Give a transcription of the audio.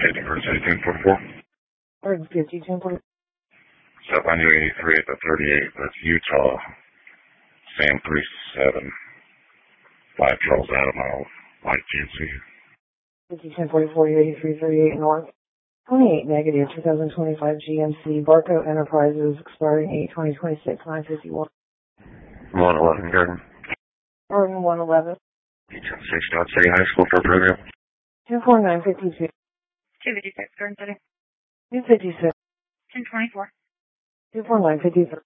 Oregon 50, 1044. South I knew 83 at the 38, that's Utah. Sam 37. 5 Charles Adamo, Light GMC. 50, 1044, 83, 38 North. 28 negative, 2025 GMC, Barco Enterprises, expiring 8/2026, 951. 111 Garden. Oregon 111. 6 Dodge City High School for program. 24952. 256, Garden City. 256. 1024. 24953.